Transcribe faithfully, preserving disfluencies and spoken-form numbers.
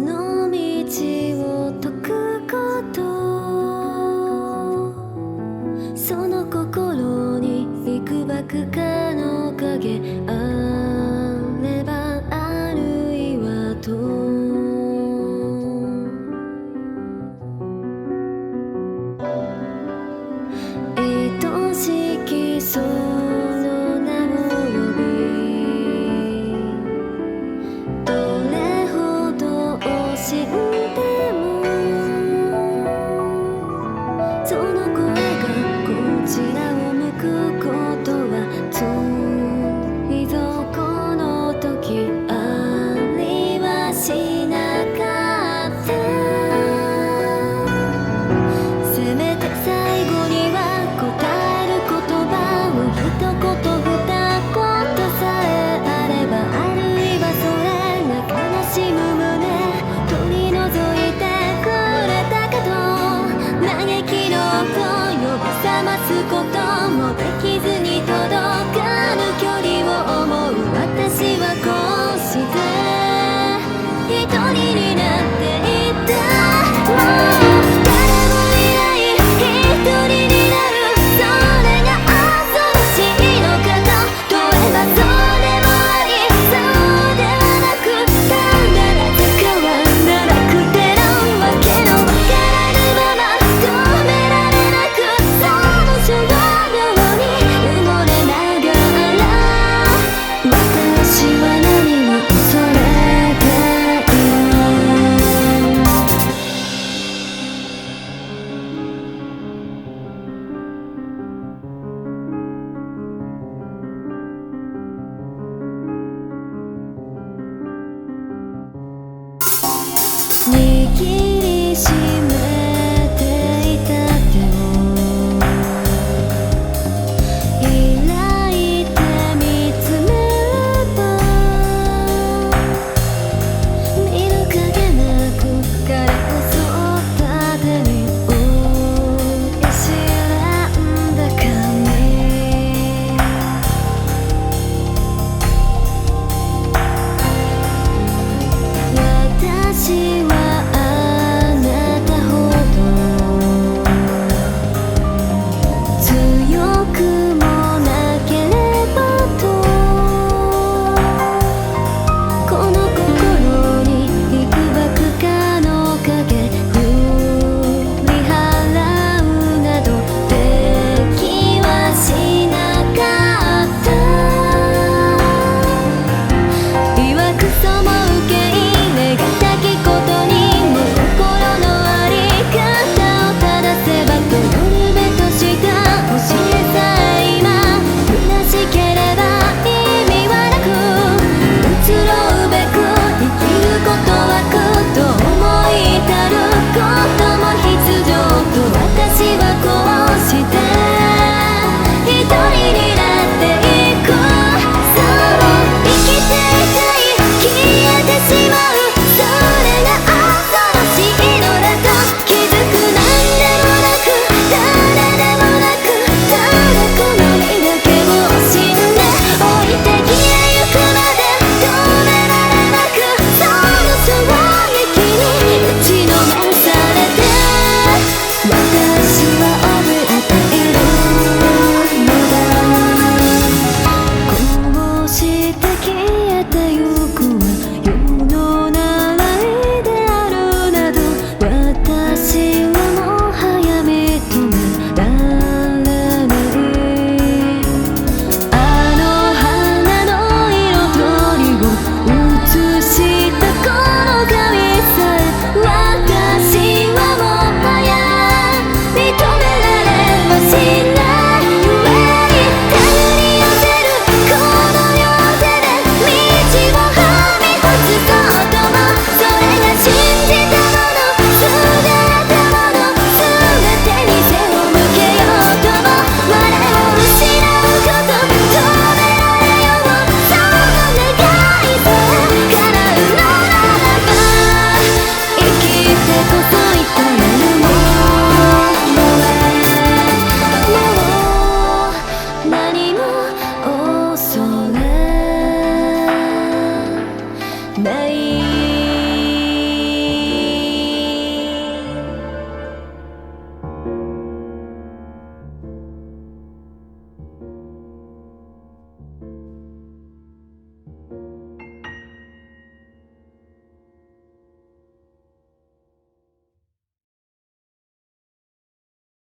の道を解くこと、その心にいくばくかの影あればあるいはと愛しきその名を呼び、どれほど惜しんでもその声がこちらを向くことはついぞこの時ありはしなかった。せめて最後には答える言葉を一言二言さえあれば、あるいはそれが悲しむ胸取り除いてくれたかと、嘆きの音呼び覚ますこともできずに届かぬ距離を思う私はこうして一人になっていった。もう誰もいない一人になる、それが恐ろしいのかと問えばそうでもありそうではなく、ただなぜかはならくてのわけのわからぬまま止められなく、その衝動に埋もれながら私は何を恐れている。握りしめていた手を開いて見つめれば、見る影なく枯れ細った手に追い知らんだ髪、私はあなたほど強くもなければと、この心にいくばくかの影振り払うなどできはしなかった。曰くそも受け入れがたきことにも心のあり方を正せばと夜べとした教えさえ今虚しければ意味はなく、移ろうべく生きることは苦と思い至ることも必要と、私はこうして一人になっていく。そう生きていたい消えてしまう、それが恐ろしいのだと気づく。なんでもなく誰でもなく、ただこの身だけを惜しんで置いて消えゆくまで止められなく、その衝撃に打ちのめされて私は怯えているのだ。こうして消えてゆくは世の習いであるなど、私はもはや認められない。あの花の彩りを映したこの髪さえ私はもはや認められはしない。ゆえに手繰り寄せるこの両手で道を踏み干すことも、それが信じたものすがったものすべてに背を向けようとも、我を失うこと止められよう、その願いさえ叶うのならば、生きてこそいたれるものへ、もう何も恐